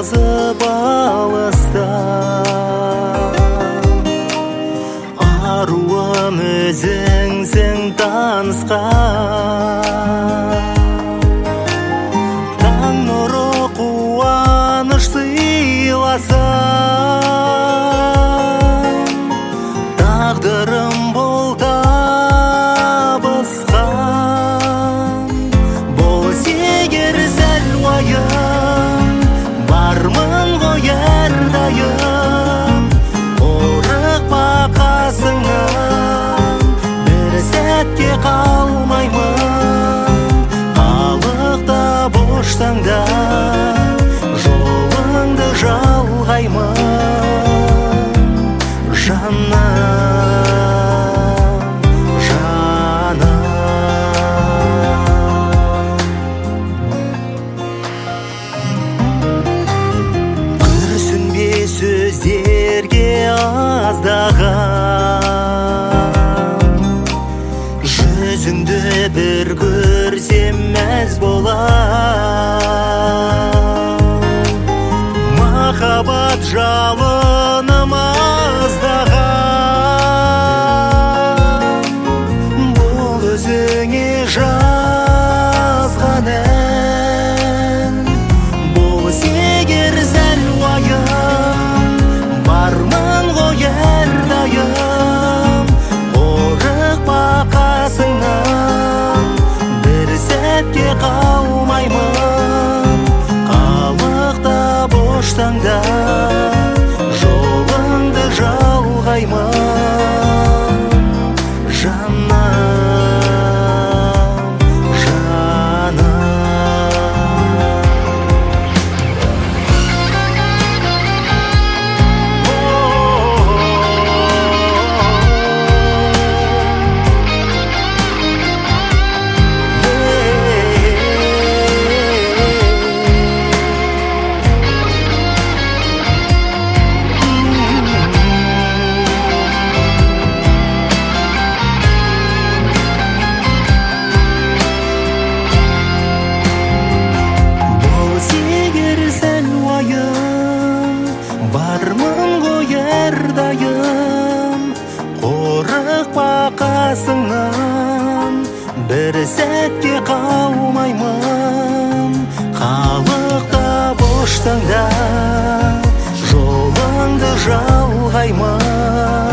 жазып алыста, аруым өзіңсің танысқан. Таң нұры қуаныш сыйласан, тағдырым бұл табысқан. Болыс егер сәл уайым, бармын ғой әрдайым. Қорықпа қасыңнан, бір сәтке қалмаймын. Қалықта боштан да жолыңды жалғаймын. Сөздерге аздаған, жүзіңді бір көрсем мәз болам. Махаббат жалыным аздаған, бұл өзіңе жазған ән. Болыс егер сәл уайым, бармын ғой әрдайым. Қорықпа қасыңнан, бір сәтке қалмаймын. Қалықта боштаңда жолыңды жалғаймын. Бармын ғой әрдайым, қорықпа қасыңнан, бір сәтке қалмаймын. Қалықта боштаңда жолыңды жалғаймын.